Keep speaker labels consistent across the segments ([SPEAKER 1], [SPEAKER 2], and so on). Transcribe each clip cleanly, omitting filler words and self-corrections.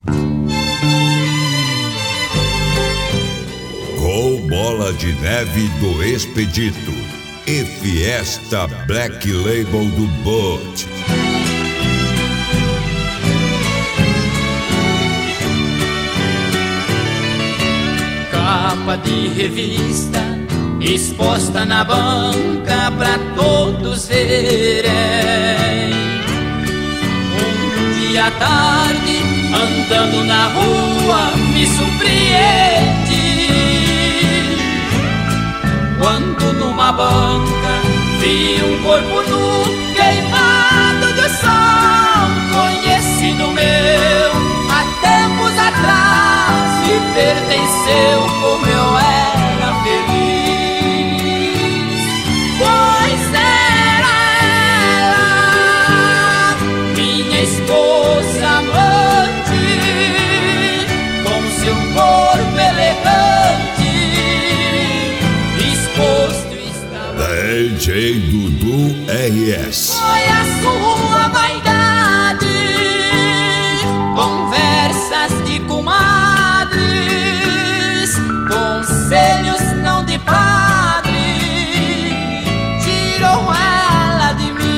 [SPEAKER 1] Com Bola de Neve do Expedito e Fiesta Black Label do Butch.
[SPEAKER 2] Capa de revista exposta na banca pra todos verem. Um dia à tarde, andando na rua, me surpreende quando numa banca vi um corpo nu queimado de sol, conhecido meu há tempos atrás, e pertenceu como eu era feliz. Pois era ela, minha esposa amante, com seu corpo elegante, exposto estava.
[SPEAKER 1] DJ Dudu RS.
[SPEAKER 2] Foi a sua vaidade, conversas de comadres, conselhos não de padre, tirou ela de mim.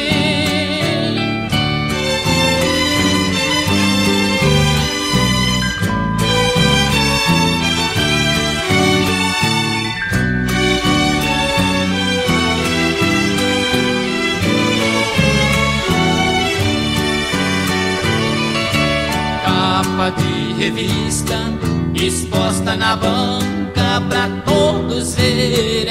[SPEAKER 2] Capa de revista exposta na banca pra todos verem.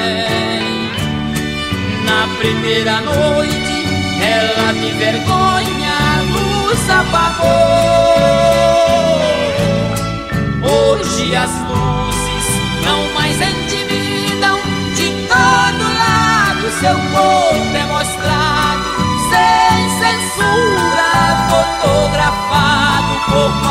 [SPEAKER 2] Na primeira noite, ela de vergonha a luz apagou. Hoje as luzes não mais intimidam, de todo lado seu corpo é mostrado, sem censura, fotografado como